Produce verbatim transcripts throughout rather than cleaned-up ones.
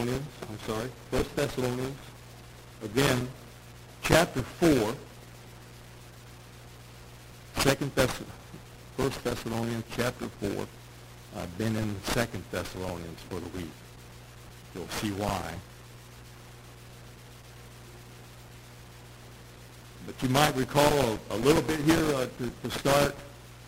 Thessalonians, I'm sorry, First Thessalonians, again, chapter four, Second Thess- First Thessalonians, chapter four. I've been in Second Thessalonians for the week. You'll see why. But you might recall a, a little bit here uh, to, to start.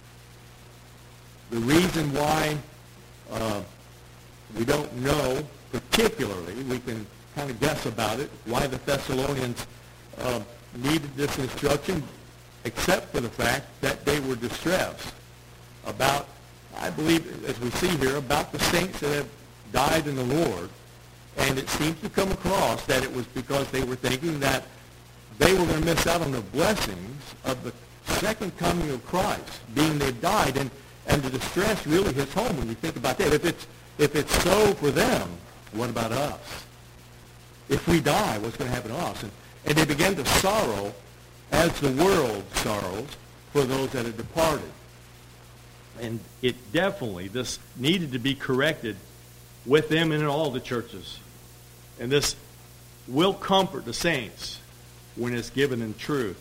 The reason why uh, we don't know particularly, we can kind of guess about it, why the Thessalonians uh, needed this instruction, except for the fact that they were distressed about, I believe, as we see here, about the saints that have died in the Lord. And it seems to come across that it was because they were thinking that they were going to miss out on the blessings of the second coming of Christ, being they've died. And, and the distress really hits home when you think about that. If it's, if it's so for them, what about us? If we die, what's going to happen to us? And, and they began to sorrow as the world sorrows for those that have departed. And it definitely, this needed to be corrected with them and in all the churches. And this will comfort the saints when it's given in truth.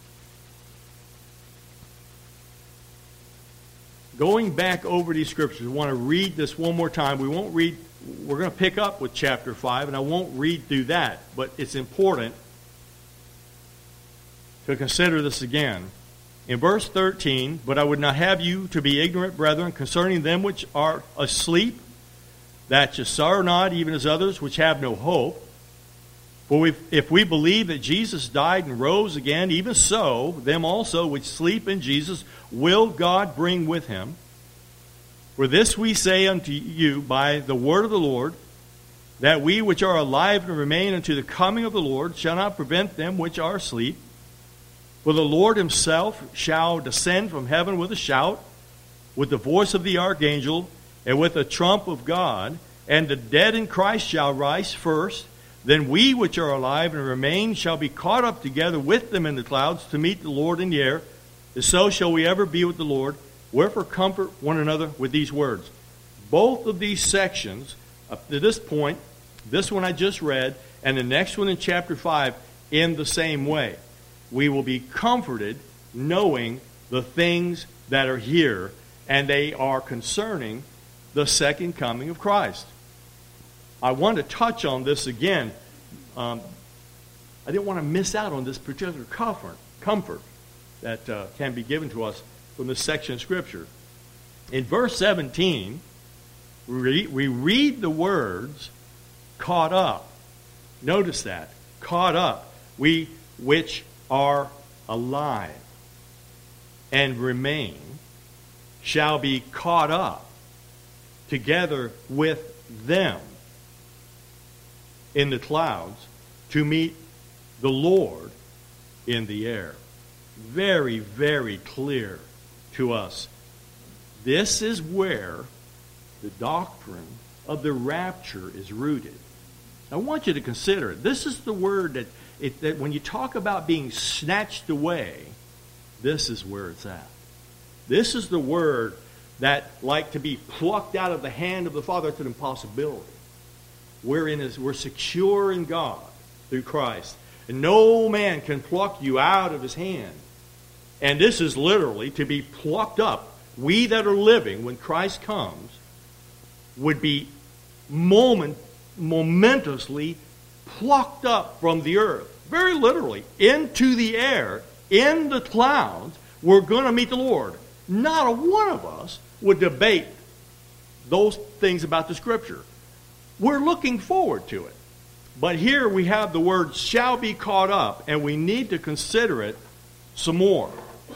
Going back over these scriptures, we want to read this one more time. We won't read, we're going to pick up with chapter five, and I won't read through that, but it's important to consider this again. In verse thirteen, but I would not have you to be ignorant, brethren, concerning them which are asleep, that ye sorrow not, even as others which have no hope. For we, if we believe that Jesus died and rose again, even so, them also which sleep in Jesus will God bring with him. For this we say unto you by the word of the Lord, that we which are alive and remain unto the coming of the Lord shall not prevent them which are asleep. For the Lord himself shall descend from heaven with a shout, with the voice of the archangel, and with the trump of God, and the dead in Christ shall rise first. Then we which are alive and remain shall be caught up together with them in the clouds to meet the Lord in the air. And so shall we ever be with the Lord. Wherefore comfort one another with these words. Both of these sections, up to this point, this one I just read, and the next one in chapter five, in the same way. We will be comforted knowing the things that are here, and they are concerning the second coming of Christ. I want to touch on this again. Um, I didn't want to miss out on this particular comfort, comfort that uh, can be given to us from this section of Scripture. In verse seventeen, we, we read the words, caught up. Notice that. Caught up. We which are alive and remain shall be caught up together with them in the clouds to meet the Lord in the air. Very, very clear to us. This is where the doctrine of the rapture is rooted. I want you to consider it. This is the word that, it, that when you talk about being snatched away, this is where it's at. This is the word that, like to be plucked out of the hand of the Father, it's an impossibility. We're, in his, we're secure in God through Christ. And no man can pluck you out of his hand. And this is literally to be plucked up. We that are living when Christ comes would be moment, momentously plucked up from the earth. Very literally, into the air, in the clouds, we're going to meet the Lord. Not a one of us would debate those things about the Scripture. We're looking forward to it. But here we have the word shall be caught up, and we need to consider it some more.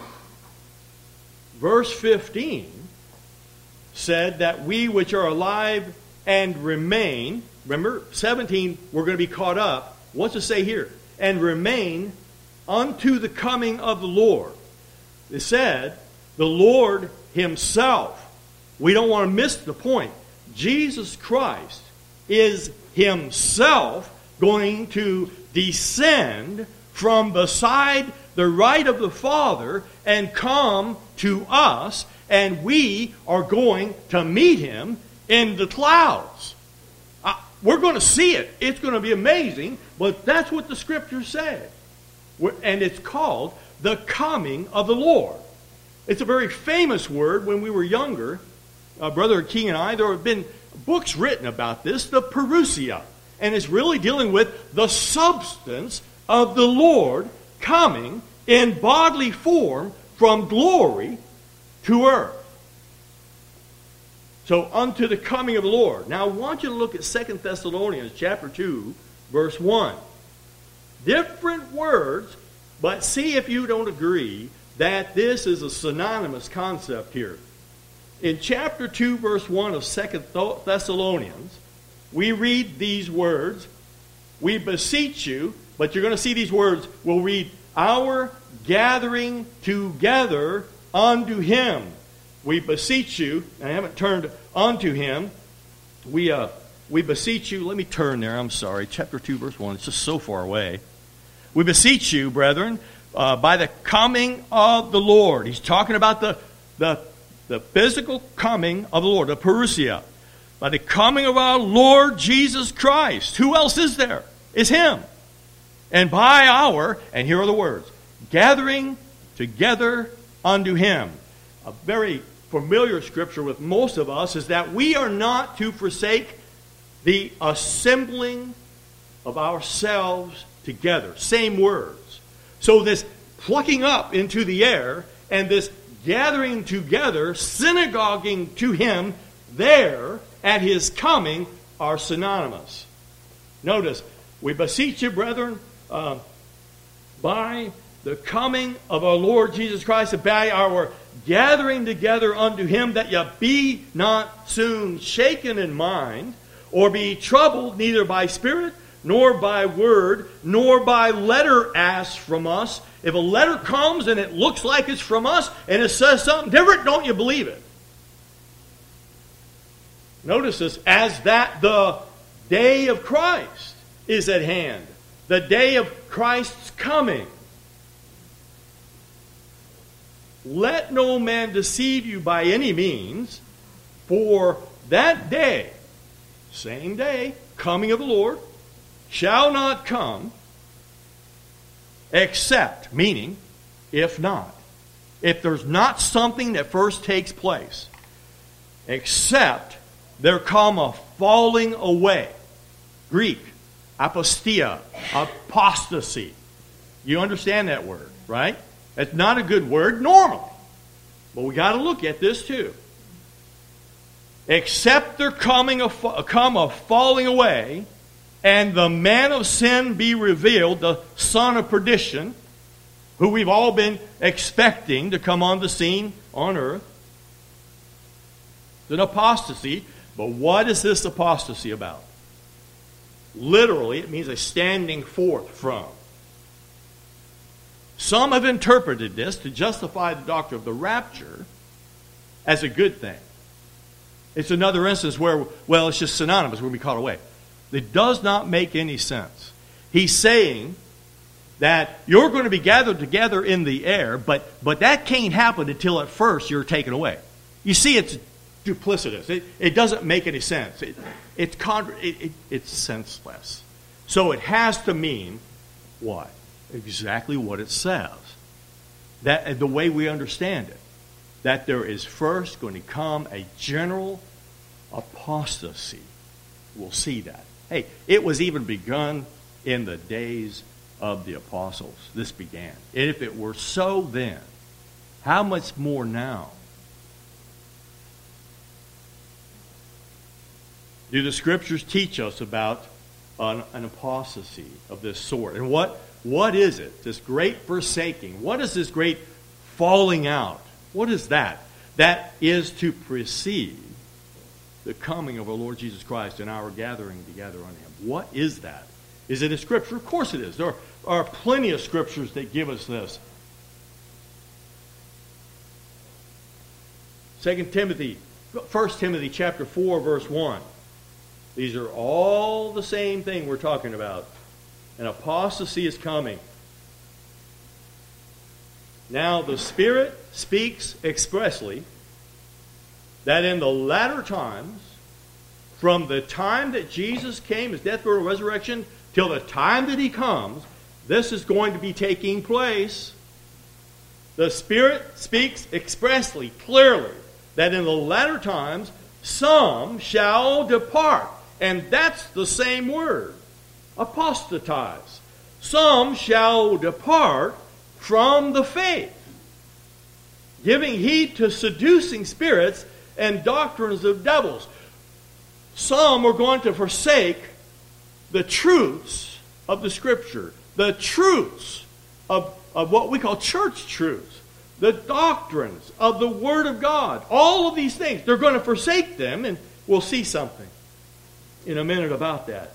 Verse fifteen said that we which are alive and remain, remember, seventeen, we're going to be caught up. What's it say here? And remain unto the coming of the Lord. It said, the Lord himself. We don't want to miss the point. Jesus Christ is himself going to descend from beside the right of the Father and come to us, and we are going to meet him in the clouds. I, we're going to see it. It's going to be amazing, but that's what the Scripture said. And it's called the coming of the Lord. It's a very famous word. When we were younger, uh, Brother King and I, there have been books written about this, the parousia. And it's really dealing with the substance of the Lord coming in bodily form from glory to earth. So, unto the coming of the Lord. Now, I want you to look at Second Thessalonians chapter two, verse one. Different words, but see if you don't agree that this is a synonymous concept here. In chapter two, verse one of Second Thessalonians, we read these words, we beseech you, but you're going to see these words, we'll read, our gathering together unto him. We beseech you, I haven't turned unto him, we uh, we beseech you, let me turn there, I'm sorry, chapter two, verse one, it's just so far away. We beseech you, brethren, uh, by the coming of the Lord. He's talking about the, the, the physical coming of the Lord, the parousia. By the coming of our Lord Jesus Christ. Who else is there? It's him. And by our, and here are the words, gathering together unto him. A very familiar scripture with most of us is that we are not to forsake the assembling of ourselves together. Same words. So this plucking up into the air and this gathering together, synagoguing to him there at his coming are synonymous. Notice, we beseech you, brethren, uh, by the coming of our Lord Jesus Christ, and by our gathering together unto him, that ye be not soon shaken in mind, or be troubled neither by spirit, nor by word, nor by letter asked from us. If a letter comes and it looks like it's from us, and it says something different, don't you believe it? Notice this, as that the day of Christ is at hand. The day of Christ's coming. Let no man deceive you by any means, for that day, same day, coming of the Lord, shall not come, except, meaning, if not. If there's not something that first takes place, except there come a falling away. Greek, apostia, apostasy. You understand that word, right? It's not a good word normally. But we got to look at this too. Except there coming a, come a falling away, and the man of sin be revealed, the son of perdition, who we've all been expecting to come on the scene on earth. It's an apostasy. But what is this apostasy about? Literally, it means a standing forth from. Some have interpreted this to justify the doctrine of the rapture as a good thing. It's another instance where, well, it's just synonymous, we're going to be caught away. It does not make any sense. He's saying that you're going to be gathered together in the air, but, but that can't happen until at first you're taken away. You see, it's duplicitous. It, it doesn't make any sense. It, it's, contra- it, it, it's senseless. So it has to mean what? Exactly what it says. That the way we understand it. That there is first going to come a general apostasy. We'll see that. Hey, it was even begun in the days of the apostles. This began. And if it were so then, how much more now? Do the Scriptures teach us about an, an apostasy of this sort? And what, what is it? This great forsaking. What is this great falling out? What is that? That is to precede the coming of our Lord Jesus Christ and our gathering together on him. What is that? Is it a Scripture? Of course it is. There are plenty of Scriptures that give us this. Second Timothy, First Timothy chapter four, verse one. These are all the same thing we're talking about. An apostasy is coming. Now the Spirit speaks expressly that in the latter times from the time that Jesus came, his death, burial, and resurrection, till the time that he comes, this is going to be taking place. The Spirit speaks expressly, clearly, that in the latter times, some shall depart. And that's the same word, apostatize. Some shall depart from the faith, giving heed to seducing spirits and doctrines of devils. Some are going to forsake the truths of the Scripture, the truths of, of what we call church truths, the doctrines of the Word of God. All of these things, they're going to forsake them, and we'll see something in a minute about that.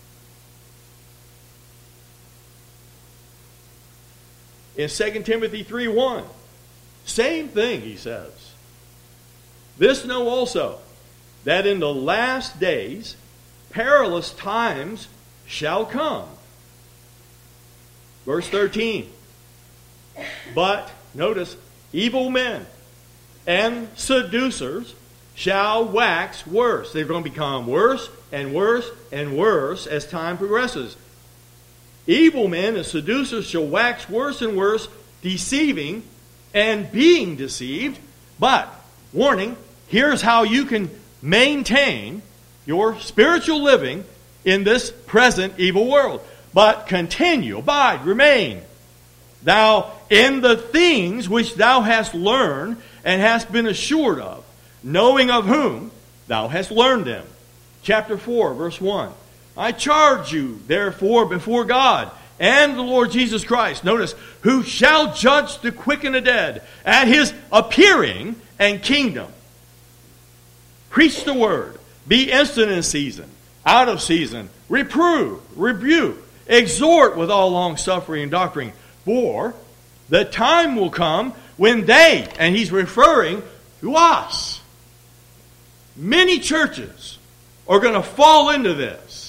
In Second Timothy three one, same thing he says. This know also, that in the last days perilous times shall come. Verse thirteen. But, notice, evil men and seducers shall wax worse. They're going to become worse and worse and worse as time progresses. Evil men and seducers shall wax worse and worse, deceiving and being deceived. But, warning, here's how you can maintain your spiritual living in this present evil world. But continue, abide, remain, thou in the things which thou hast learned and hast been assured of, knowing of whom thou hast learned them. Chapter four, verse one. I charge you, therefore, before God and the Lord Jesus Christ, notice, who shall judge the quick and the dead at his appearing and kingdom. Preach the word. Be instant in season, out of season. Reprove, rebuke, exhort with all long-suffering and doctrine. For the time will come when they, and he's referring to us, many churches are going to fall into this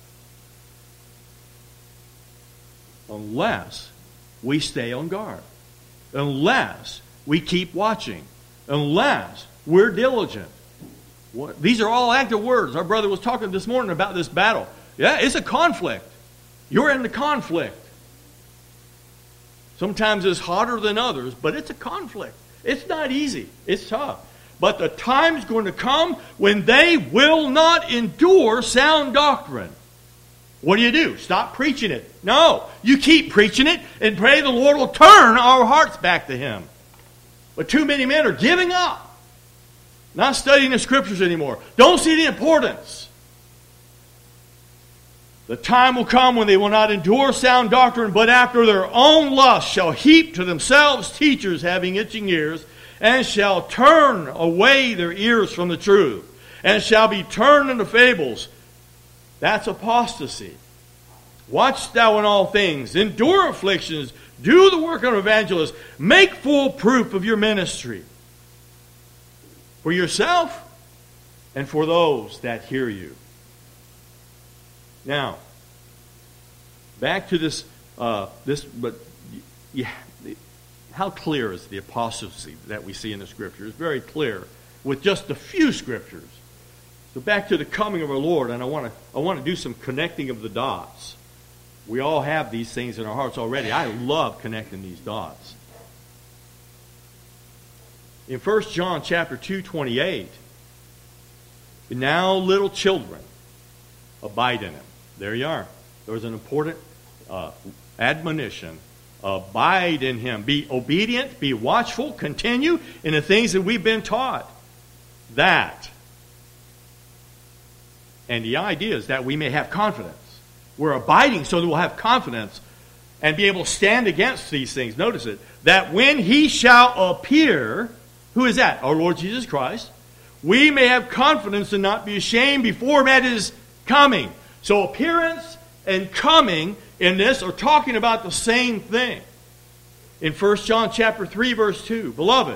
unless we stay on guard, unless we keep watching, unless we're diligent. What? These are all active words. Our brother was talking this morning about this battle. Yeah, it's a conflict. You're in the conflict. Sometimes it's hotter than others, but it's a conflict. It's not easy. It's tough. But the time's going to come when they will not endure sound doctrine. What do you do? Stop preaching it? No. You keep preaching it and pray the Lord will turn our hearts back to Him. But too many men are giving up. Not studying the Scriptures anymore. Don't see the importance. The time will come when they will not endure sound doctrine, but after their own lust shall heap to themselves teachers having itching ears, and shall turn away their ears from the truth, and shall be turned into fables. That's apostasy. Watch thou in all things, endure afflictions, do the work of an evangelist, make full proof of your ministry, for yourself and for those that hear you. Now, back to this, uh, this, but yeah, how clear is the apostasy that we see in the Scripture? It's very clear with just a few Scriptures. So back to the coming of our Lord, and I want to I want to do some connecting of the dots. We all have these things in our hearts already. I love connecting these dots. In First John chapter two twenty-eight, now little children, abide in Him. There you are. There's an important uh, admonition. Abide in Him. Be obedient. Be watchful. Continue in the things that we've been taught. That. And the idea is that we may have confidence. We're abiding so that we'll have confidence and be able to stand against these things. Notice it. That when He shall appear, who is that? Our Lord Jesus Christ. We may have confidence and not be ashamed before Him at His coming. So appearance and coming in this are talking about the same thing. In First John chapter three, verse two, Beloved,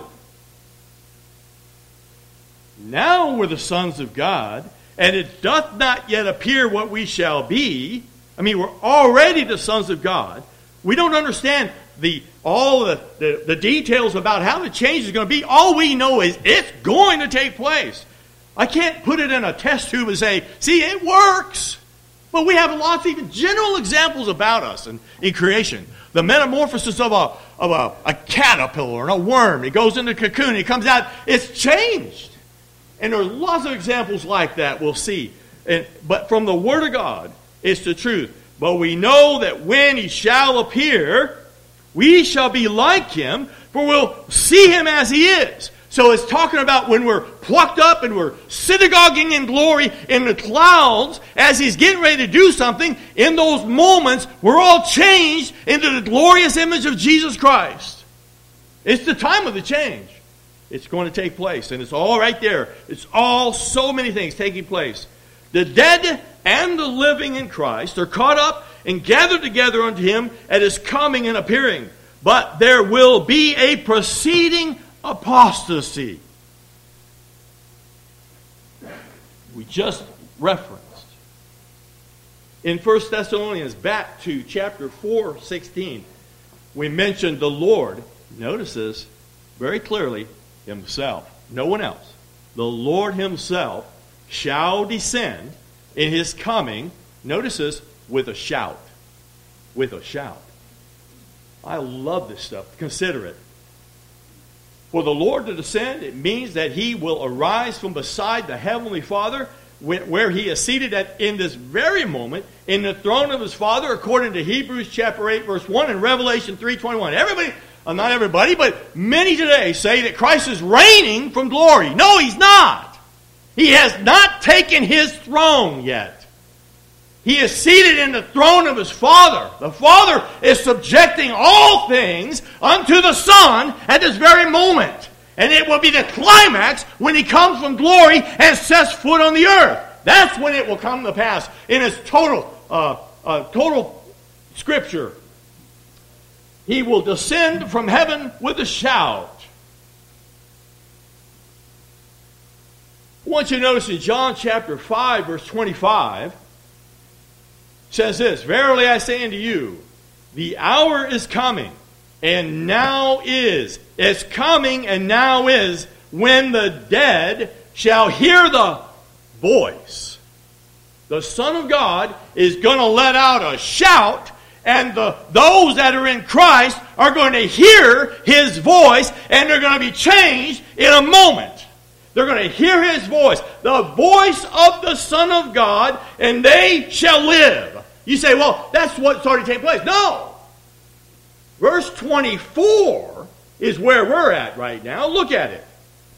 now we're the sons of God, and it doth not yet appear what we shall be. I mean, we're already the sons of God. We don't understand the all the, the, the details about how the change is going to be. All we know is it's going to take place. I can't put it in a test tube and say, see, it works. But we have lots of even general examples about us in, in creation. The metamorphosis of a of a, a caterpillar and a worm. It goes into a cocoon. It comes out. It's changed. And there are lots of examples like that we'll see. And, but from the Word of God, it's the truth. But we know that when He shall appear, we shall be like Him, for we'll see Him as He is. So it's talking about when we're plucked up and we're synagoguing in glory in the clouds as He's getting ready to do something. In those moments, we're all changed into the glorious image of Jesus Christ. It's the time of the change. It's going to take place. And it's all right there. It's all so many things taking place. The dead and the living in Christ are caught up and gathered together unto Him at His coming and appearing. But there will be a preceding apostasy. We just referenced in First Thessalonians, back to chapter four, sixteen, we mentioned the Lord. Notice this very clearly, Himself, no one else. The Lord Himself shall descend in His coming, notice this, with a shout. With a shout. I love this stuff. Consider it. For the Lord to descend, it means that He will arise from beside the Heavenly Father, where He is seated at, in this very moment in the throne of His Father, according to Hebrews chapter eight, verse one, and Revelation three twenty-one. Everybody, well, not everybody, but many today say that Christ is reigning from glory. No, He's not. He has not taken His throne yet. He is seated in the throne of His Father. The Father is subjecting all things unto the Son at this very moment. And it will be the climax when He comes from glory and sets foot on the earth. That's when it will come to pass in its total, uh, uh, total Scripture. He will descend from heaven with a shout. I want you to notice in John chapter five, verse twenty-five, says this, Verily I say unto you, the hour is coming, and now is. It's coming and now is, when the dead shall hear the voice. The Son of God is going to let out a shout, and the, those that are in Christ are going to hear His voice, and they're going to be changed in a moment. They're going to hear His voice, the voice of the Son of God, and they shall live. You say, well, that's what's already taking place. No. Verse twenty-four is where we're at right now. Look at it.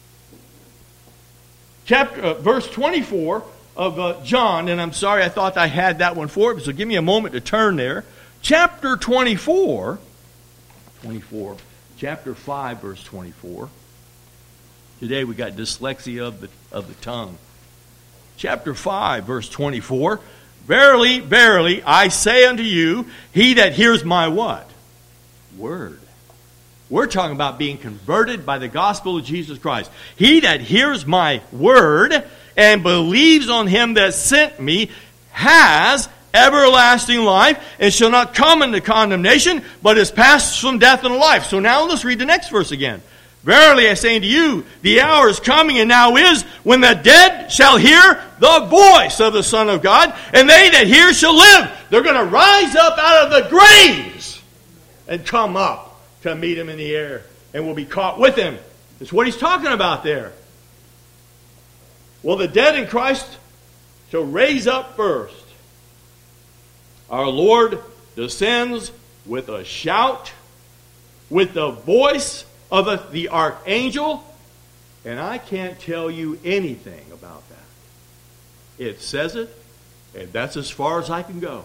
Chapter, uh, verse twenty-four of uh, John, and I'm sorry, I thought I had that one for it, so give me a moment to turn there. Chapter twenty-four, twenty-four, chapter five, verse twenty-four. Today we got dyslexia of the, of the tongue. Chapter five, verse twenty-four. Verily, verily, I say unto you, he that hears my what? Word. We're talking about being converted by the gospel of Jesus Christ. He that hears my word and believes on Him that sent me has everlasting life and shall not come into condemnation, but is passed from death unto life. So now let's read the next verse again. Verily I say unto you, the hour is coming and now is, when the dead shall hear the voice of the Son of God, and they that hear shall live. They're going to rise up out of the graves and come up to meet Him in the air, and will be caught with Him. That's what He's talking about there. Well, the dead in Christ shall raise up first. Our Lord descends with a shout, with the voice of the, the archangel, and I can't tell you anything about that. It says it, and that's as far as I can go.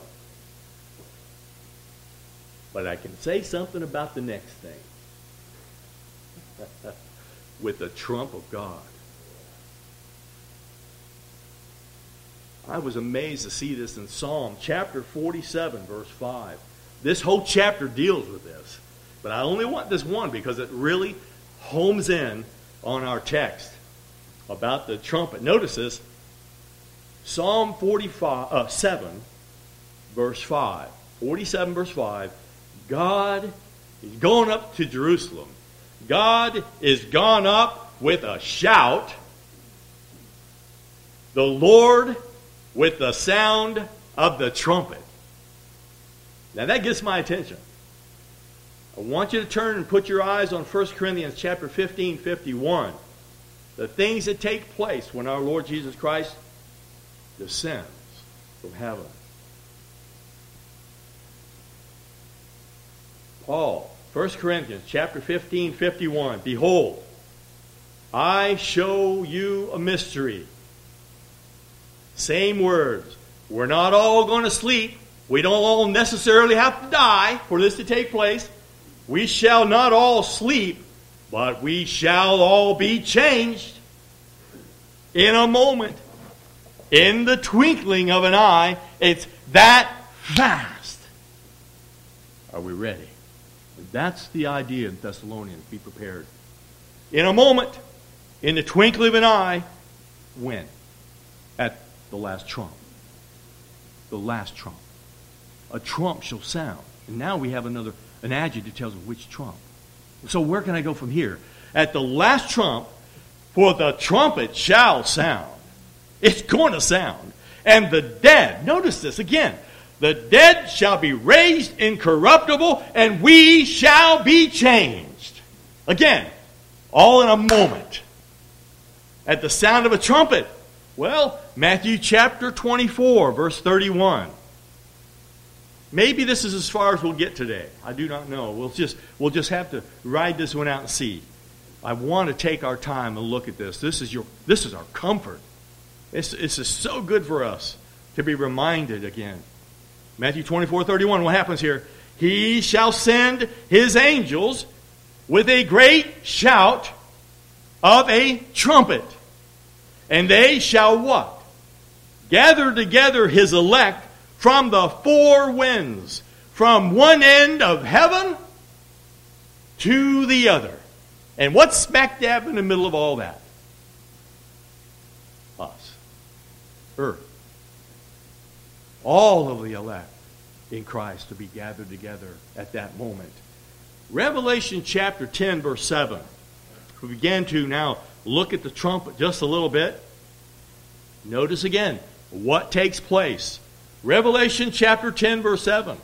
But I can say something about the next thing. With the trump of God. I was amazed to see this in Psalm chapter forty-seven, verse five. This whole chapter deals with this. But I only want this one because it really homes in on our text about the trumpet. Notice this. Psalm forty-five, uh, seven, verse five. forty-seven, verse five. God is going up to Jerusalem. God is gone up with a shout. the Lord with the sound of the trumpet. Now that gets my attention. I want you to turn and put your eyes on First Corinthians chapter fifteen, fifty-one. The things that take place when our Lord Jesus Christ descends from heaven. Paul, First Corinthians chapter fifteen, fifty-one. Behold, I show you a mystery. Same words. We're not all going to sleep. We don't all necessarily have to die for this to take place. We shall not all sleep, but we shall all be changed in a moment, in the twinkling of an eye. It's that fast. Are we ready? That's the idea in Thessalonians. Be prepared. In a moment, in the twinkling of an eye, when? At the last trump. The last trump. A trump shall sound. And now we have another, an adjective that tells us which trump. So where can I go from here? At the last trump, for the trumpet shall sound. It's going to sound. And the dead, notice this again, the dead shall be raised incorruptible, and we shall be changed. Again, all in a moment. At the sound of a trumpet. Well, Matthew chapter twenty-four, verse thirty-one. Maybe this is as far as we'll get today. I do not know. We'll just, we'll just have to ride this one out and see. I want to take our time and look at this. This is your, this is our comfort. This, this is so good for us to be reminded again. Matthew twenty-four, thirty-one, what happens here? He shall send his angels with a great shout of a trumpet. And they shall what? Gather together his elect from the four winds, from one end of heaven to the other. And what's smack dab in the middle of all that? Us. Earth. All of the elect in Christ to be gathered together at that moment. Revelation chapter ten, verse seven. We begin to now look at the trumpet just a little bit. Notice again what takes place. Revelation chapter ten, verse seven.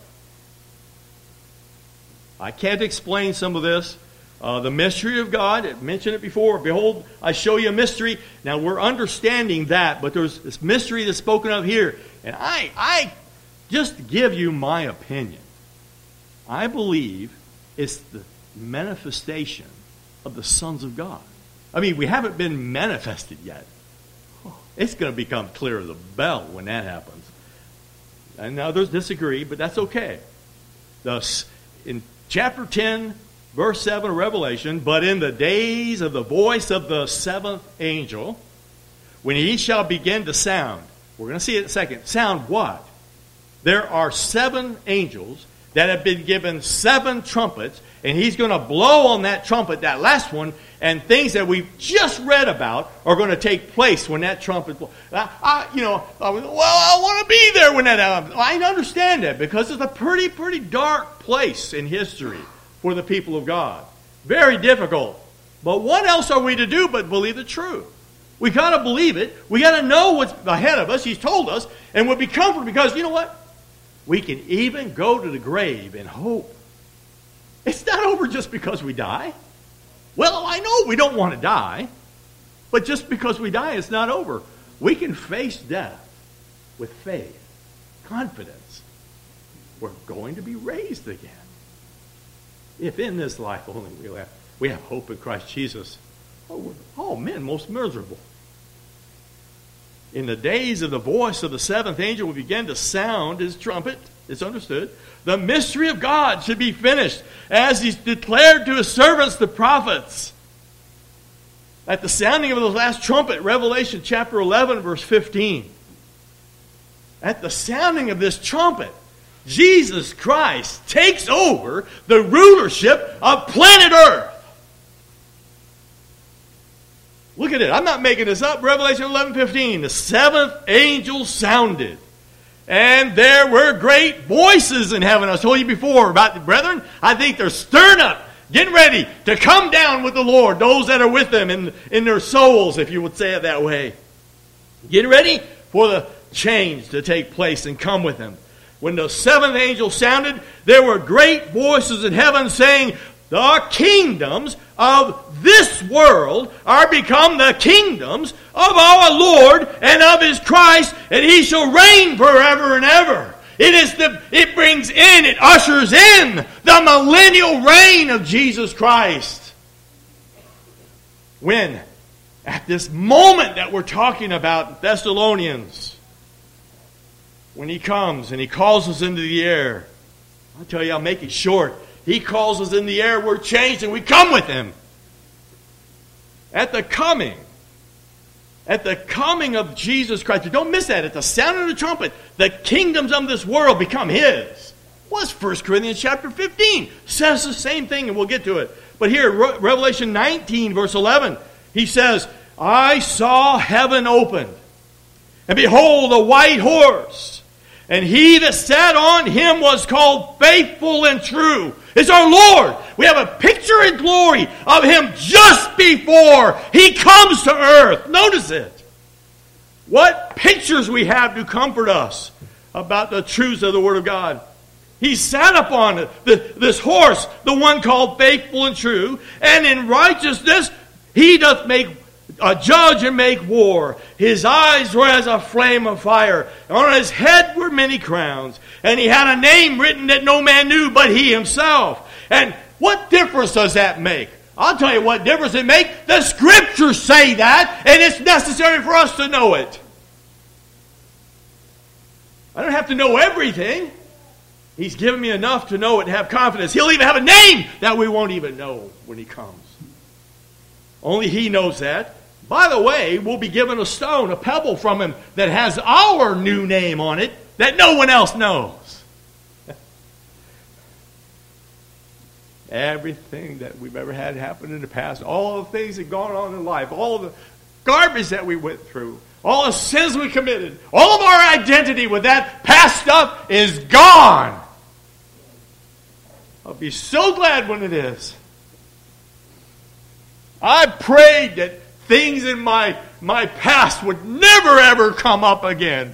I can't explain some of this. Uh, the mystery of God, I mentioned it before. Behold, I show you a mystery. Now we're understanding that, but there's this mystery that's spoken of here. And I, I just give you my opinion. I believe it's the manifestation of the sons of God. I mean, we haven't been manifested yet. It's going to become clear as a bell when that happens. And others disagree, but that's okay. Thus, in chapter ten, verse seven of Revelation, but in the days of the voice of the seventh angel, when he shall begin to sound, we're going to see it in a second. Sound what? There are seven angels that have been given seven trumpets, and he's going to blow on that trumpet, that last one, and things that we've just read about are going to take place when that trumpet blows. I, I, you know, I was, well, I want to be there when that happens. I understand that because it's a pretty, pretty dark place in history for the people of God. Very difficult. But what else are we to do but believe the truth? We got to believe it. We got to know what's ahead of us. He's told us, and we'll be comforted because, you know what? We can even go to the grave in hope. It's not over just because we die. Well, I know we don't want to die, but just because we die, it's not over. We can face death with faith, confidence. We're going to be raised again. If in this life only we have, we have hope in Christ Jesus, oh, we're, oh men, most miserable. In the days of the voice of the seventh angel will begin to sound his trumpet. It's understood. The mystery of God should be finished as he's declared to his servants, the prophets. At the sounding of the last trumpet, Revelation chapter eleven, verse fifteen. At the sounding of this trumpet, Jesus Christ takes over the rulership of planet Earth. Look at it. I'm not making this up. Revelation eleven fifteen. The seventh angel sounded. And there were great voices in heaven. I told you before about the brethren. I think they're stirring up, getting ready to come down with the Lord. Those that are with them in, in their souls, if you would say it that way. Get ready for the change to take place and come with him. When the seventh angel sounded, there were great voices in heaven saying, the kingdoms of this world are become the kingdoms of our Lord and of his Christ, and he shall reign forever and ever. It is the it brings in, it ushers in the millennial reign of Jesus Christ. When? At this moment that we're talking about, Thessalonians, when he comes and he calls us into the air, I'll tell you, I'll make it short. He calls us in the air, we're changed, and we come with him. At the coming, at the coming of Jesus Christ, don't miss that, at the sound of the trumpet, the kingdoms of this world become his. Well, it's First Corinthians chapter fifteen. Says the same thing, and we'll get to it. But here, Re- Revelation nineteen, verse eleven, he says, I saw heaven opened, and behold, a white horse, and he that sat on him was called Faithful and True. It's our Lord. We have a picture in glory of him just before he comes to earth. Notice it. What pictures we have to comfort us about the truths of the Word of God. He sat upon it, the, this horse, the one called Faithful and True, and in righteousness he doth make a judge and make war. His eyes were as a flame of fire. On his head were many crowns. And he had a name written that no man knew but he himself. And what difference does that make? I'll tell you what difference it makes. The Scriptures say that, and it's necessary for us to know it. I don't have to know everything. He's given me enough to know it and have confidence. He'll even have a name that we won't even know when he comes. Only he knows that. By the way, we'll be given a stone, a pebble from him that has our new name on it that no one else knows. Everything that we've ever had happen in the past, all the things that have gone on in life, all the garbage that we went through, all the sins we committed, all of our identity with that past stuff is gone. I'll be so glad when it is. I prayed that things in my, my past would never ever come up again.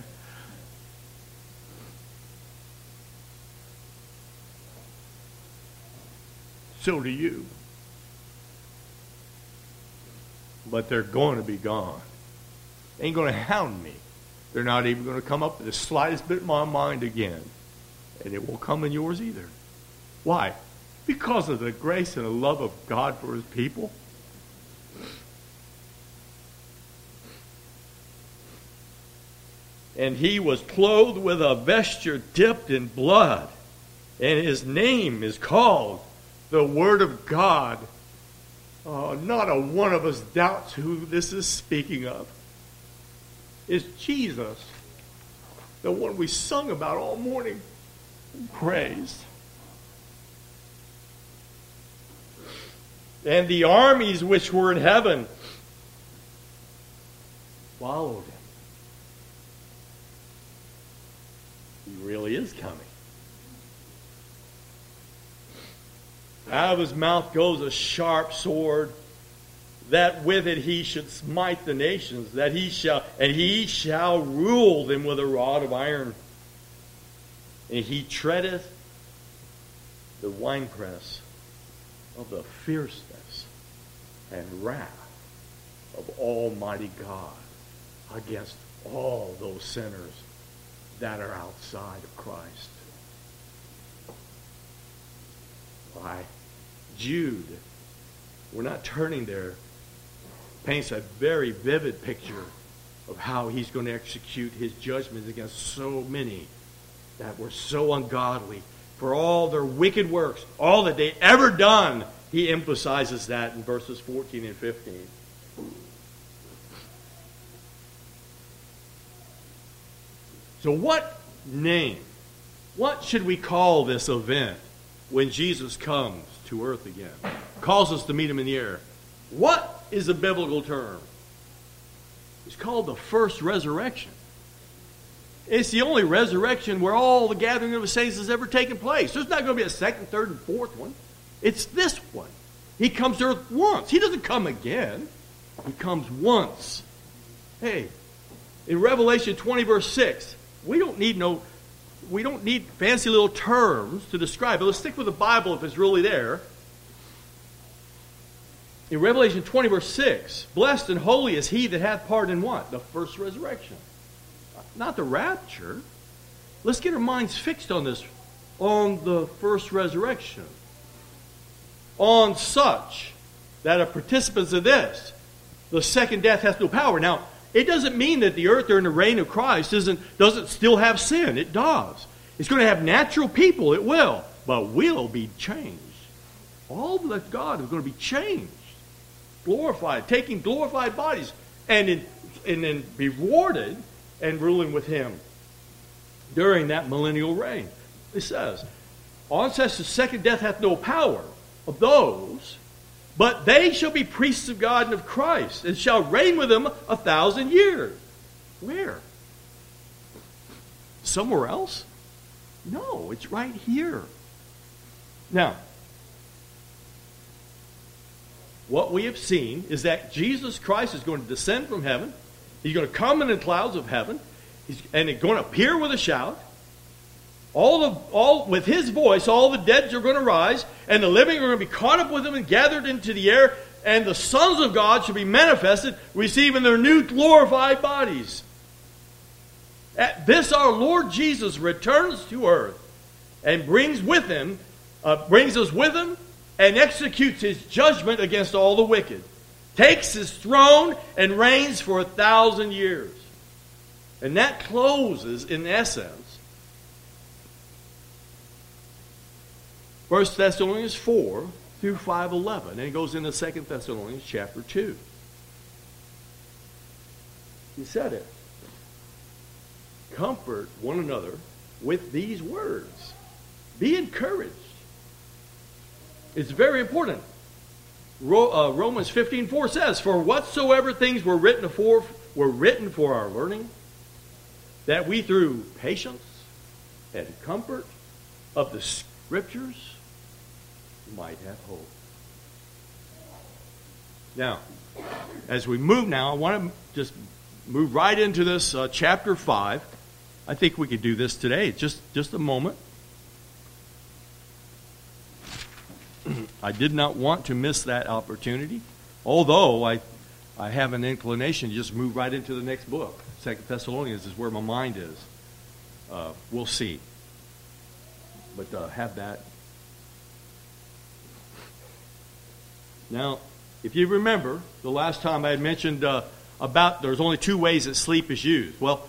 So do you. But they're going to be gone. They ain't going to hound me. They're not even going to come up with the slightest bit in my mind again. And it won't come in yours either. Why? Because of the grace and the love of God for his people. And he was clothed with a vesture dipped in blood. And his name is called the Word of God. Oh, not a one of us doubts who this is speaking of. It's Jesus, the one we sung about all morning and praised. And the armies which were in heaven followed him. He really is coming. Out of his mouth goes a sharp sword, that with it he should smite the nations, that he shall and he shall rule them with a rod of iron. And he treadeth the winepress of the fierceness and wrath of Almighty God against all those sinners that are outside of Christ. Why? Jude, we're not turning there, paints a very vivid picture of how he's going to execute his judgments against so many that were so ungodly for all their wicked works, all that they ever done. He emphasizes that in verses fourteen and fifteen. So what name, what should we call this event when Jesus comes to earth again? Calls us to meet him in the air. What is the biblical term? It's called the first resurrection. It's the only resurrection where all the gathering of the saints has ever taken place. There's not going to be a second, third, and fourth one. It's this one. He comes to earth once. He doesn't come again. He comes once. Hey, In Revelation twenty, verse six, we don't need no, we don't need fancy little terms to describe it. Let's stick with the Bible if it's really there. In Revelation twenty, verse six, blessed and holy is he that hath part in what? The first resurrection. Not the rapture. Let's get our minds fixed on this, on the first resurrection. On such that are participants of this, the second death hath no power. Now, it doesn't mean that the earth during the reign of Christ doesn't, doesn't still have sin. It does. It's going to have natural people. It will. But will be changed. All that God is going to be changed. Glorified. Taking glorified bodies. And, in, and then be rewarded and ruling with Him during that millennial reign. It says, on such the second death hath no power of those, but they shall be priests of God and of Christ, and shall reign with Him a thousand years. Where? Somewhere else? No, it's right here. Now, what we have seen is that Jesus Christ is going to descend from heaven. He's going to come in the clouds of heaven. He's, and he's going to appear with a shout. All the, all, with His voice, all the dead are going to rise, and the living are going to be caught up with Him and gathered into the air, and the sons of God shall be manifested, receiving their new glorified bodies. At this our Lord Jesus returns to earth and brings with Him, uh, brings us with Him, and executes His judgment against all the wicked. Takes His throne and reigns for a thousand years. And that closes, in essence, First Thessalonians four through five eleven. And it goes into Second Thessalonians chapter two. He said it. Comfort one another with these words. Be encouraged. It's very important. Ro- uh, Romans fifteen four says, for whatsoever things were written for, were written for our learning, that we through patience and comfort of the Scriptures might have hope. Now, as we move now, I want to just move right into this uh, chapter five. I think we could do this today. Just, just a moment. I did not want to miss that opportunity, although I, I have an inclination to just move right into the next book. Second Thessalonians is where my mind is. Uh, we'll see. But uh, have that. Now, if you remember, the last time I had mentioned uh, about there's only two ways that sleep is used. Well,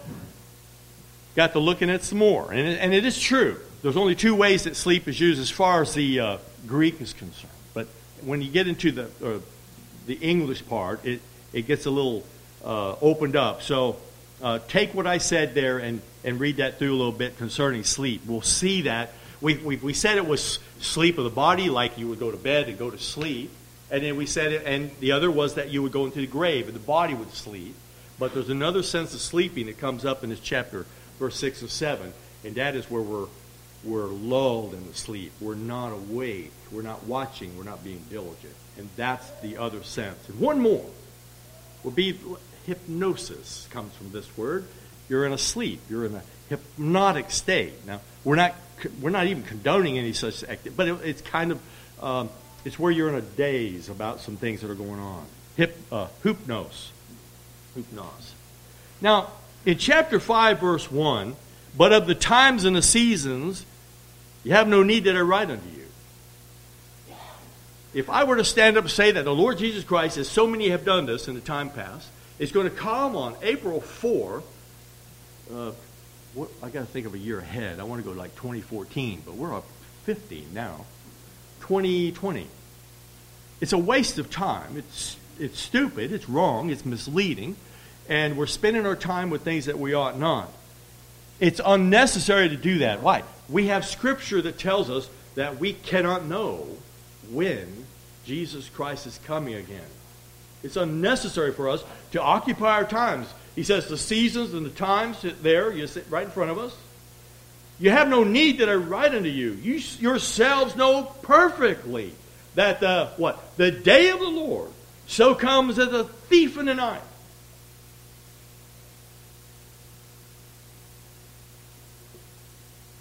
got to looking at some more. And it, and it is true. There's only two ways that sleep is used as far as the uh, Greek is concerned. But when you get into the uh, the English part, it, it gets a little uh, opened up. So uh, take what I said there and, and read that through a little bit concerning sleep. We'll see that. We, we, we said it was sleep of the body, like you would go to bed and go to sleep. And then we said it, and the other was that you would go into the grave and the body would sleep. But there's another sense of sleeping that comes up in this chapter, verse six and seven, and that is where we're we're lulled in the sleep. We're not awake. We're not watching. We're not being diligent. And that's the other sense. And one more will be hypnosis. Comes from this word. You're in a sleep. You're in a hypnotic state. Now we're not we're not even condoning any such activity, but it, it's kind of um, it's where you're in a daze about some things that are going on. Hip, uh, hypnos. Hypnos. Now, in chapter five, verse one, but of the times and the seasons, you have no need that I write unto you. If I were to stand up and say that the Lord Jesus Christ, as so many have done this in the time past, is going to come on April fourth, uh, what, I got to think of a year ahead. I want to go like twenty fourteen, but we're up fifteen now. twenty twenty. It's a waste of time. It's it's stupid. It's wrong. It's misleading. And we're spending our time with things that we ought not. It's unnecessary to do that. Why? We have Scripture that tells us that we cannot know when Jesus Christ is coming again. It's unnecessary for us to occupy our times. He says the seasons and the times there, you sit right in front of us. You have no need that I write unto you. You yourselves know perfectly that the what? The day of the Lord so comes as a thief in the night.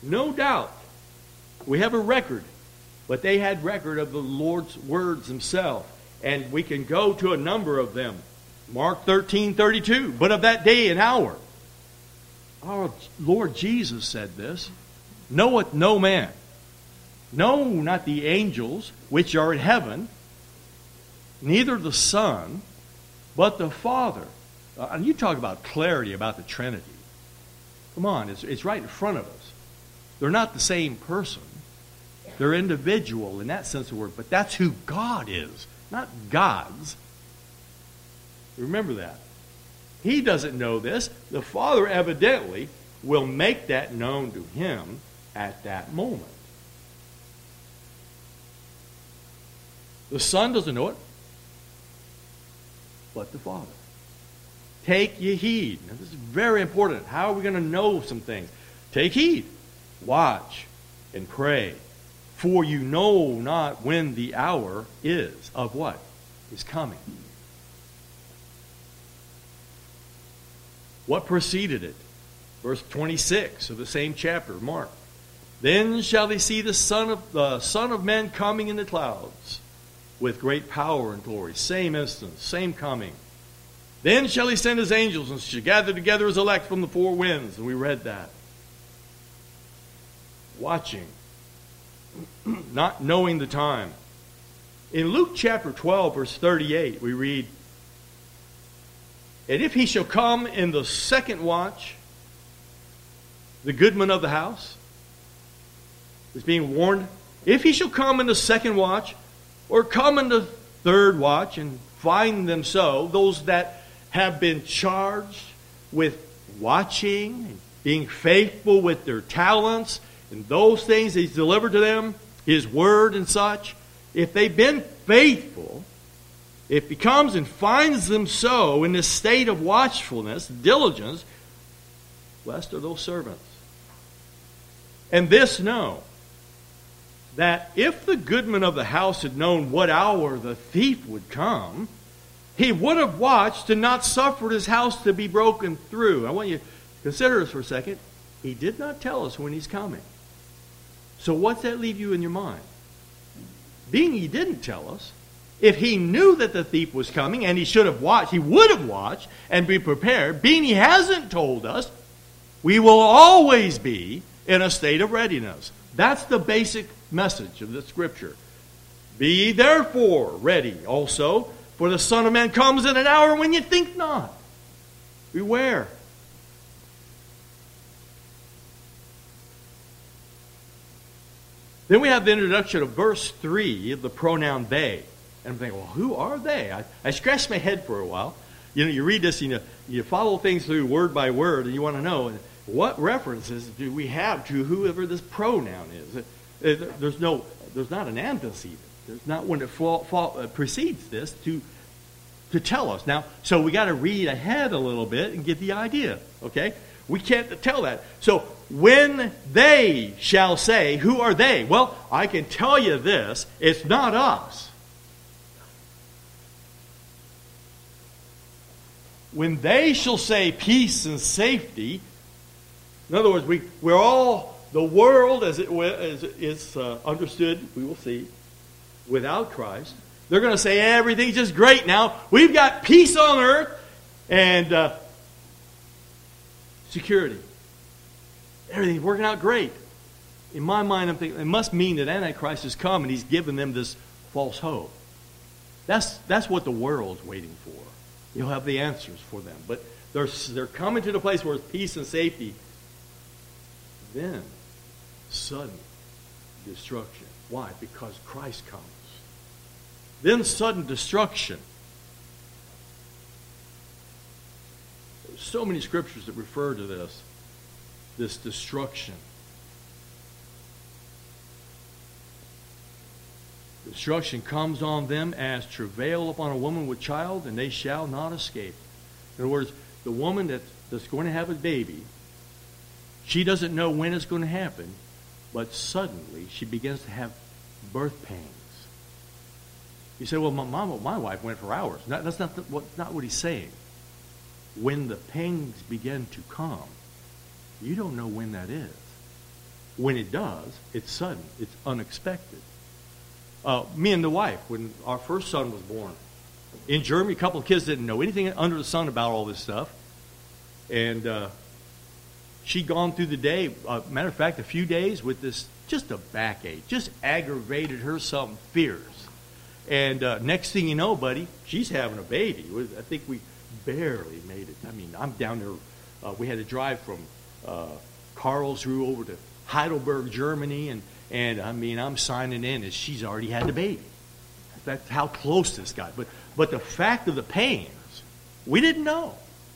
No doubt. We have a record. But they had record of the Lord's words himself. And we can go to a number of them. Mark thirteen thirty-two. But of that day and hour. Our Lord Jesus said this. Knoweth no man. No, not the angels which are in heaven. Neither the Son, but the Father. Uh, and you talk about clarity about the Trinity. Come on, it's, it's right in front of us. They're not the same person. They're individual in that sense of the word. But that's who God is, not gods. Remember that. He doesn't know this. The Father evidently will make that known to him at that moment. The Son doesn't know it, but the Father. Take ye heed. Now, this is very important. How are we going to know some things? Take heed. Watch and pray. For you know not when the hour is of what? Is coming. What preceded it? Verse twenty-six of the same chapter, Mark. Then shall they see the Son of the Son of Man coming in the clouds with great power and glory. Same instance, same coming. Then shall he send his angels and shall gather together his elect from the four winds. And we read that. Watching. Not knowing the time. In Luke chapter twelve, verse thirty-eight, we read, and if he shall come in the second watch, the goodman of the house is being warned, if he shall come in the second watch, or come in the third watch, and find them so, those that have been charged with watching, and being faithful with their talents, and those things he's delivered to them, his word and such, if they've been faithful, if he comes and finds them so in this state of watchfulness, diligence, blessed are those servants. And this know, that if the goodman of the house had known what hour the thief would come, he would have watched and not suffered his house to be broken through. I want you to consider this for a second. He did not tell us when he's coming. So what's that leave you in your mind? Being he didn't tell us, if he knew that the thief was coming and he should have watched, he would have watched and be prepared. Being he hasn't told us, we will always be in a state of readiness. That's the basic message of the Scripture. Be ye therefore ready also, for the Son of Man comes in an hour when you think not. Beware. Then we have the introduction of verse three of the pronoun they. And I'm thinking, well, who are they? I, I scratched my head for a while. You know, you read this, you know, you follow things through word by word, and you want to know what references do we have to whoever this pronoun is. There's no, there's not an antecedent. There's not one that fall, fall, uh, precedes this to to tell us. Now, so we got to read ahead a little bit and get the idea. Okay, we can't tell that. So when they shall say, who are they? Well, I can tell you this: it's not us. When they shall say peace and safety, in other words, we, we're all, the world as it as is uh, understood, we will see, without Christ, they're going to say everything's just great now. We've got peace on earth and uh, security. Everything's working out great. In my mind, I'm thinking, it must mean that Antichrist has come and he's given them this false hope. That's, that's what the world's waiting for. You'll have the answers for them. But they're, they're coming to the place where it's peace and safety. Then, sudden destruction. Why? Because Christ comes. Then sudden destruction. There's so many scriptures that refer to this. This destruction. Destruction comes on them as travail upon a woman with child, and they shall not escape. In other words, the woman that, that's going to have a baby, she doesn't know when it's going to happen, but suddenly she begins to have birth pains. You say, well, my, mom, my wife went for hours. No, that's not, the, what, not what he's saying. When the pains begin to come, you don't know when that is. when it does, it's sudden. It's unexpected. Uh, me and the wife, when our first son was born, in Germany, a couple of kids didn't know anything under the sun about all this stuff. And uh, she'd gone through the day, uh, matter of fact, a few days with this, just a backache, just aggravated her something fierce. And uh, next thing you know, buddy, she's having a baby. I think we barely made it. I mean, I'm down there. Uh, we had to drive from uh, Karlsruhe over to Heidelberg, Germany, and, and I mean, I'm signing in as she's already had the baby. That's how close this got. But, but the fact of the pains, we didn't know.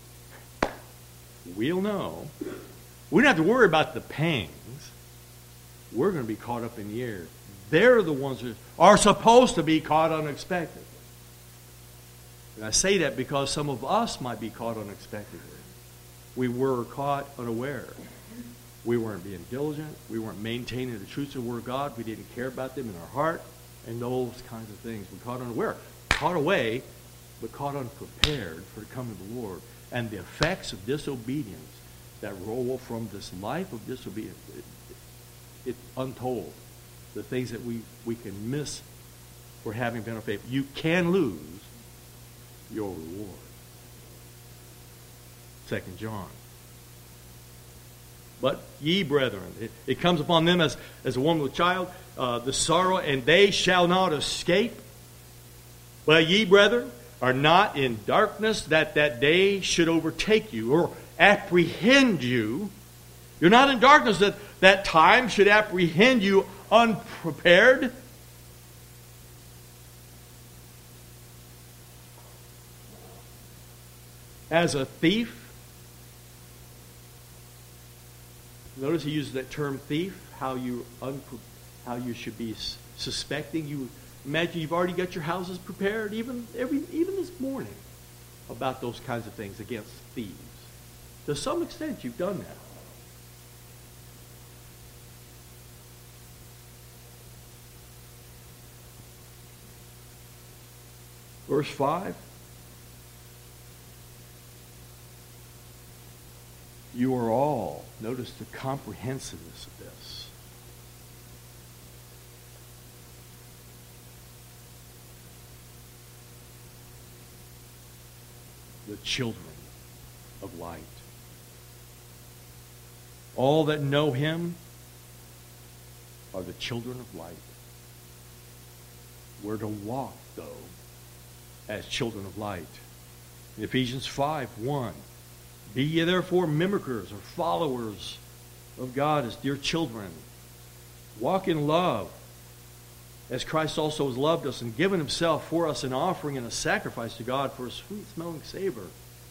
We'll know. We don't have to worry about the pangs. We're going to be caught up in the air. They're the ones that are supposed to be caught unexpectedly. And I say that because some of us might be caught unexpectedly. We were caught unaware. We weren't being diligent. We weren't maintaining the truths of the Word of God. We didn't care about them in our heart and those kinds of things. We caught unaware. Caught away, but caught unprepared for the coming of the Lord. And the effects of disobedience that roll from this life of disobedience, it, it, it's untold. The things that we, we can miss for having been unfaithful. You can lose your reward. Second John. But ye brethren, it, it comes upon them as, as a woman with child, uh, the sorrow, and they shall not escape. But ye brethren are not in darkness, that that day should overtake you or apprehend you. You're not in darkness, that that time should apprehend you unprepared. As a thief. Notice he uses that term thief, how you unpre- how you should be suspecting. You imagine you've already got your houses prepared, even every even this morning, about those kinds of things against thieves. To some extent, you've done that. Verse five. You are all, notice the comprehensiveness of this. The children of light. All that know him are the children of light. We're to walk, though, as children of light. In Ephesians five one, be ye therefore mimickers or followers of God as dear children. Walk in love, as Christ also has loved us and given himself for us an offering and a sacrifice to God for a sweet-smelling savor.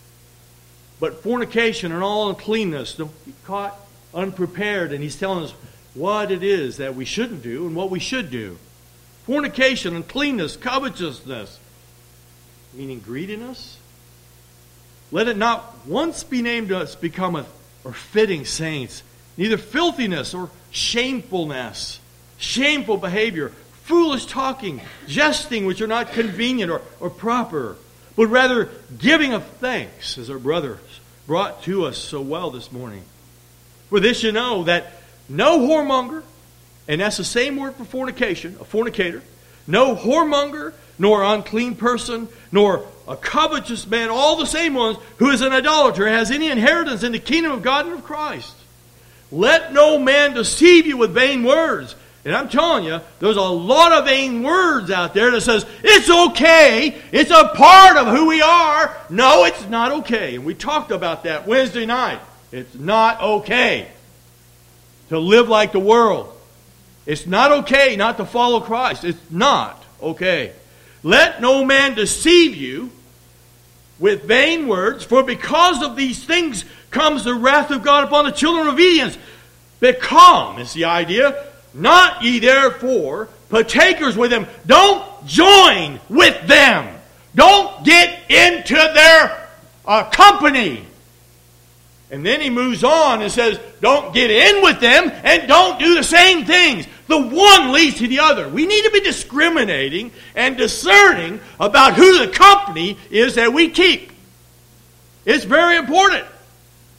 But fornication and all uncleanness, don't be caught unprepared. And he's telling us what it is that we shouldn't do and what we should do. Fornication, uncleanness, covetousness, meaning greediness. Let it not once be named us becometh or fitting saints, neither filthiness or shamefulness, shameful behavior, foolish talking, jesting which are not convenient or, or proper, but rather giving of thanks, as our brothers brought to us so well this morning. For this you know, that no whoremonger, and that's the same word for fornication, a fornicator, no whoremonger, nor unclean person, nor a covetous man, all the same ones, who is an idolater, has any inheritance in the kingdom of God and of Christ. Let no man deceive you with vain words. And I'm telling you, there's a lot of vain words out there that says, it's okay, it's a part of who we are. No, it's not okay. And we talked about that Wednesday night. It's not okay to live like the world. It's not okay not to follow Christ. It's not okay. Let no man deceive you with vain words, for because of these things comes the wrath of God upon the children of obedience. Become is the idea. Not ye therefore partakers with them. Don't join with them. Don't get into their uh, company. And then he moves on and says, don't get in with them and don't do the same things. The one leads to the other. We need to be discriminating and discerning about who the company is that we keep. It's very important.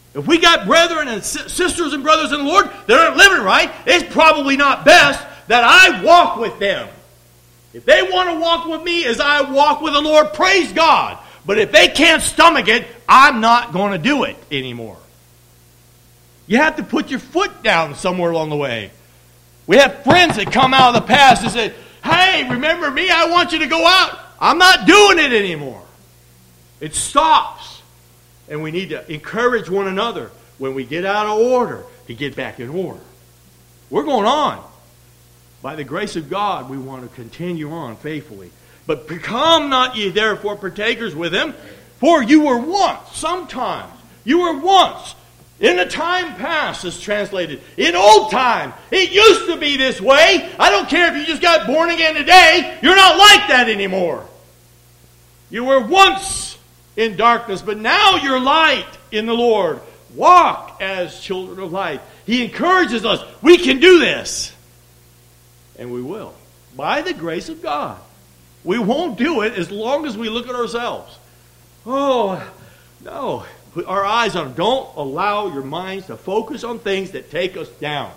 If we got brethren and sisters and brothers in the Lord that aren't living right, it's probably not best that I walk with them. If they want to walk with me as I walk with the Lord, praise God. But if they can't stomach it, I'm not going to do it anymore. You have to put your foot down somewhere along the way. We have friends that come out of the past and say, hey, remember me? I want you to go out. I'm not doing it anymore. It stops. And we need to encourage one another when we get out of order to get back in order. We're going on. By the grace of God, we want to continue on faithfully. But become not ye therefore partakers with him, for you were once, sometimes, you were once, in the time past, is translated, in old time. It used to be this way. I don't care if you just got born again today. You're not like that anymore. You were once in darkness, but now you're light in the Lord. Walk as children of light. He encourages us. We can do this. And we will. By the grace of God. We won't do it as long as we look at ourselves. Oh, no. Put our eyes on them. Don't allow your minds to focus on things that take us down.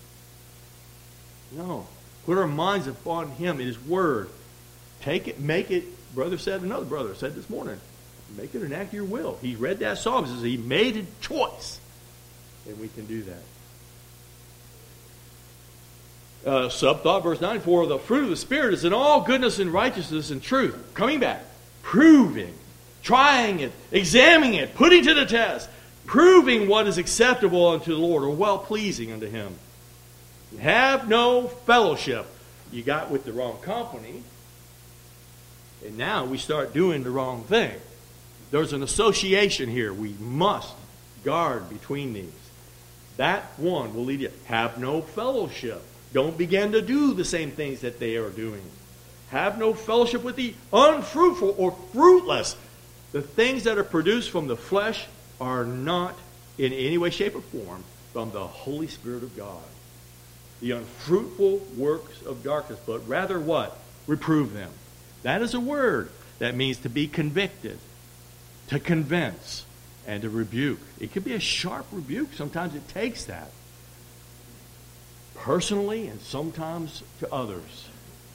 No. Put our minds upon Him in His Word. Take it, make it, brother said, another brother said this morning, make it an act of your will. He read that psalm. He says he made a choice. And we can do that. Uh, sub-thought, verse nine, for the fruit of the Spirit is in all goodness and righteousness and truth. Coming back. Proving. Trying it. Examining it. Putting to the test. Proving what is acceptable unto the Lord or well-pleasing unto Him. Have no fellowship. You got with the wrong company. And now we start doing the wrong thing. There's an association here. We must guard between these. That one will lead you. Have no fellowship. Don't begin to do the same things that they are doing. Have no fellowship with the unfruitful or fruitless. The things that are produced from the flesh are not in any way, shape, or form from the Holy Spirit of God. The unfruitful works of darkness, but rather what? Reprove them. That is a word that means to be convicted, to convince, and to rebuke. It could be a sharp rebuke. Sometimes it takes that. Personally and sometimes to others.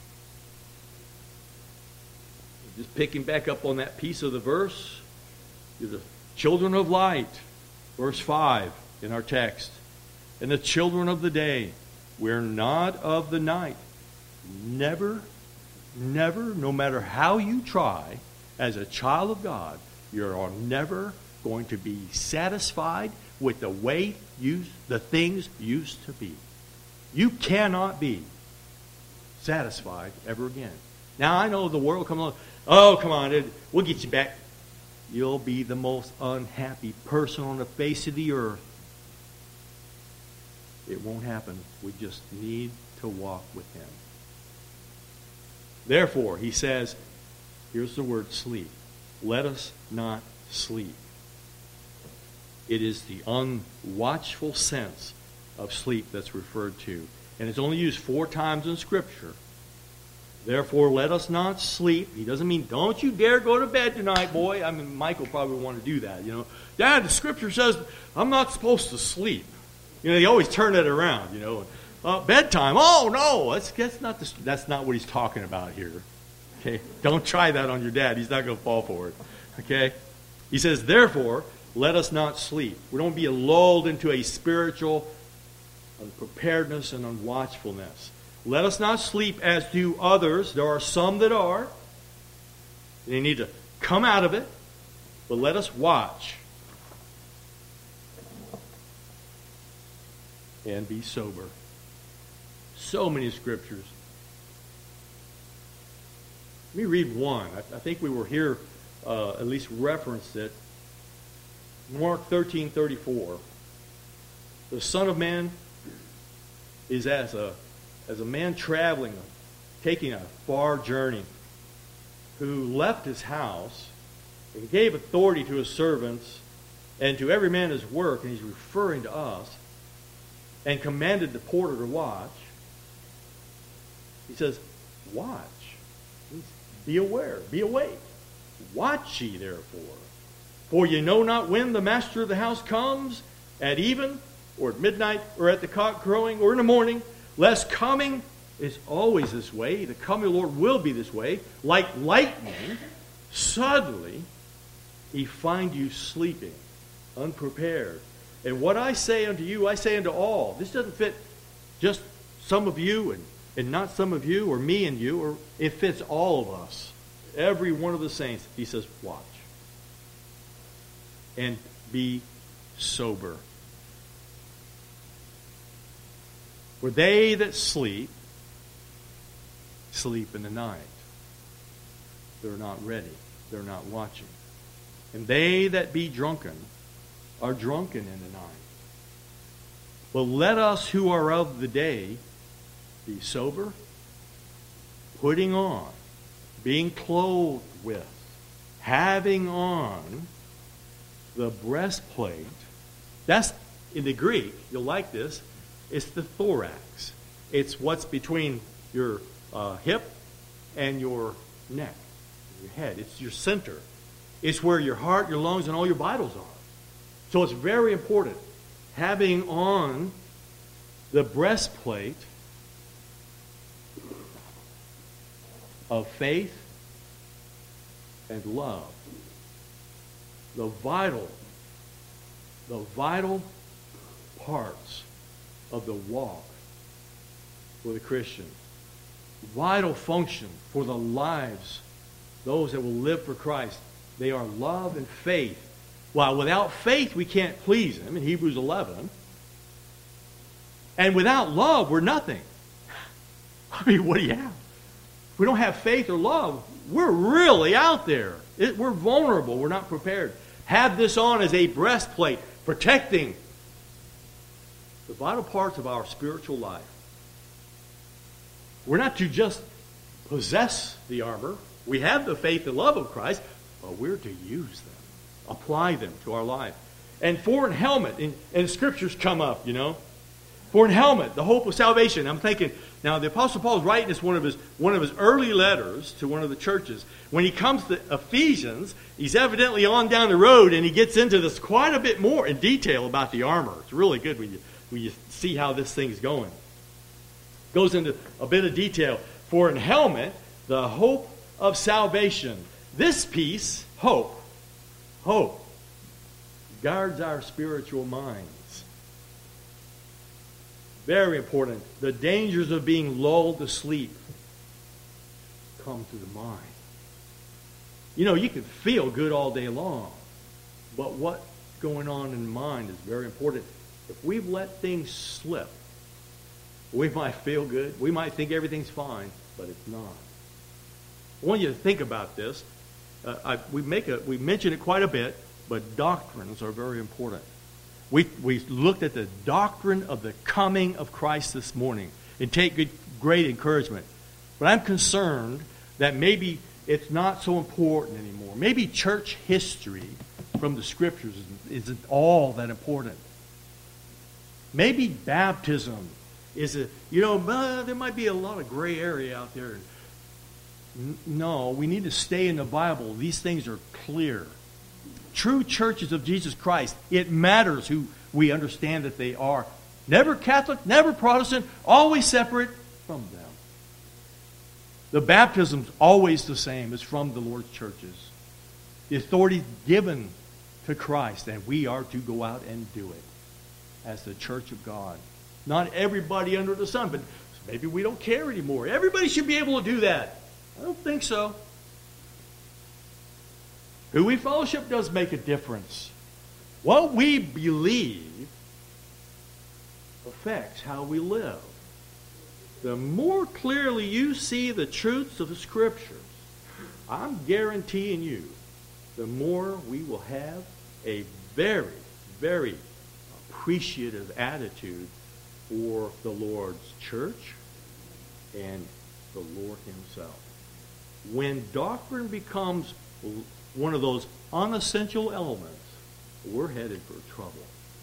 Just picking back up on that piece of the verse. You're the children of light. Verse five in our text. And the children of the day. We're not of the night. Never, never, no matter how you try, as a child of God, you're never going to be satisfied with the way you, the things used to be. You cannot be satisfied ever again. Now, I know the world comes along. Oh, come on, dude, we'll get you back. You'll be the most unhappy person on the face of the earth. It won't happen. We just need to walk with Him. Therefore, he says, here's the word sleep. Let us not sleep. It is the unwatchful sense of sleep that's referred to. And it's only used four times in Scripture. Therefore, let us not sleep. He doesn't mean, don't you dare go to bed tonight, boy. I mean, Michael probably would want to do that, you know. Dad, the Scripture says I'm not supposed to sleep. You know, they always turn it around, you know. Uh, bedtime. Oh, no, that's, that's, not the, that's not what he's talking about here. Okay? Don't try that on your dad. He's not going to fall for it. Okay? He says, therefore, let us not sleep. We don't be lulled into a spiritual unpreparedness and unwatchfulness. Let us not sleep as do others. There are some that are. They need to come out of it. But let us watch and be sober. So many scriptures. Let me read one. I, I think we were here, uh, at least referenced it. Mark thirteen thirty-four. The Son of Man is as a as a man traveling, taking a far journey, who left his house and gave authority to his servants and to every man his work, and he's referring to us, and commanded the porter to watch. He says, watch. Be aware. Be awake. Watch ye therefore. For you know not when the master of the house comes, at even, or at midnight, or at the cock crowing, or in the morning, lest coming is always this way. The coming of the Lord will be this way. Like lightning, suddenly he find you sleeping, unprepared. And what I say unto you, I say unto all. This doesn't fit just some of you and, and not some of you, or me and you, or it fits all of us. Every one of the saints. He says, watch. And be sober. For they that sleep, sleep in the night. They're not ready. They're not watching. And they that be drunken are drunken in the night. But let us who are of the day be sober, putting on, being clothed with, having on the breastplate. That's, in the Greek, you'll like this, it's the thorax. It's what's between your uh, hip and your neck, your head. It's your center. It's where your heart, your lungs, and all your vitals are. So it's very important. Having on the breastplate of faith and love. The vital, the vital parts of the walk for the Christian. Vital function for the lives, those that will live for Christ. They are love and faith. While without faith we can't please Him in Hebrews eleven. And without love we're nothing. I mean, what do you have? If we don't have faith or love, we're really out there. It, we're vulnerable. We're not prepared. Have this on as a breastplate, protecting the vital parts of our spiritual life. We're not to just possess the armor. We have the faith and love of Christ, but we're to use them, apply them to our life. And for an helmet, and, and scriptures come up, you know. For an helmet, the hope of salvation. I'm thinking, now the Apostle Paul is writing this one of his one of his early letters to one of the churches. When he comes to Ephesians, he's evidently on down the road, and he gets into this quite a bit more in detail about the armor. It's really good when you when you see how this thing's going. Goes into a bit of detail. For an helmet, the hope of salvation. This piece, hope, hope, guards our spiritual minds. Very important. The dangers of being lulled to sleep come to the mind. You know, you can feel good all day long, but what's going on in the mind is very important. If we've let things slip, we might feel good. We might think everything's fine, but it's not. I want you to think about this. Uh, I, we make a, we mention it quite a bit, but doctrines are very important. We we looked at the doctrine of the coming of Christ this morning and take good, great encouragement. But I'm concerned that maybe it's not so important anymore. Maybe church history from the Scriptures isn't all that important. Maybe baptism is a, you know, uh, there might be a lot of gray area out there. N- no, we need to stay in the Bible. These things are clear. True churches of Jesus Christ, it matters who we understand that they are. Never Catholic, never Protestant, always separate from them. The baptism's always the same. It's from the Lord's churches. The authority given to Christ, and we are to go out and do it as the church of God. Not everybody under the sun, but maybe we don't care anymore. Everybody should be able to do that. I don't think so. Who we fellowship does make a difference. What we believe affects how we live. The more clearly you see the truths of the Scriptures, I'm guaranteeing you, the more we will have a very, very appreciative attitude for the Lord's church and the Lord Himself. When doctrine becomes one of those unessential elements, we're headed for trouble.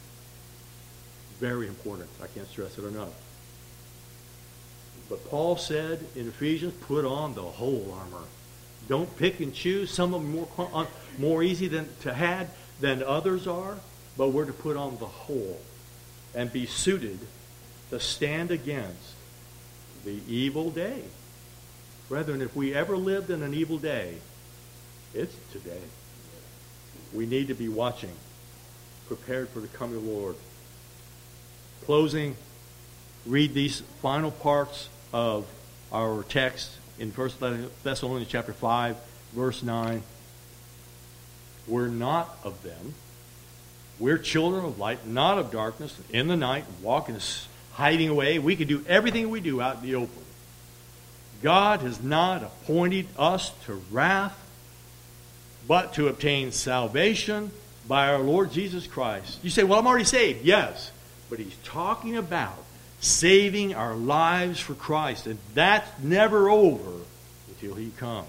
Very important. I can't stress it enough. But Paul said in Ephesians, put on the whole armor. Don't pick and choose. Some of them more more easy than to had than others are, but we're to put on the whole and be suited to stand against the evil day. Brethren, if we ever lived in an evil day, it's today. We need to be watching, prepared for the coming of the Lord. Closing, read these final parts of our text in First Thessalonians chapter five, verse nine. We're not of them. We're children of light, not of darkness, in the night, walking, hiding away. We can do everything we do out in the open. God has not appointed us to wrath, but to obtain salvation by our Lord Jesus Christ. You say, well, I'm already saved. Yes, but he's talking about saving our lives for Christ, and that's never over until he comes.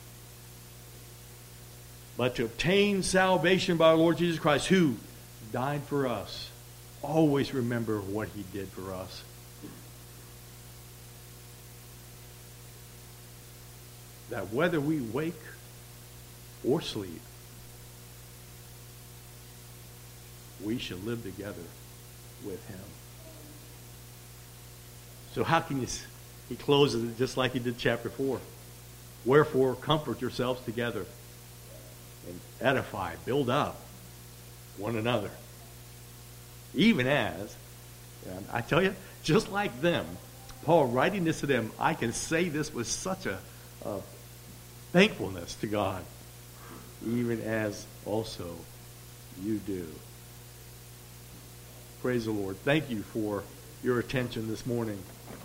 But to obtain salvation by our Lord Jesus Christ, who died for us. Always remember what he did for us. That whether we wake or sleep, we shall live together with him. So how can you... He closes it just like he did chapter four. Wherefore, comfort yourselves together and edify, build up one another. Even as, and I tell you, just like them, Paul writing this to them, I can say this with such a, a thankfulness to God, even as also you do. Praise the Lord. Thank you for your attention this morning.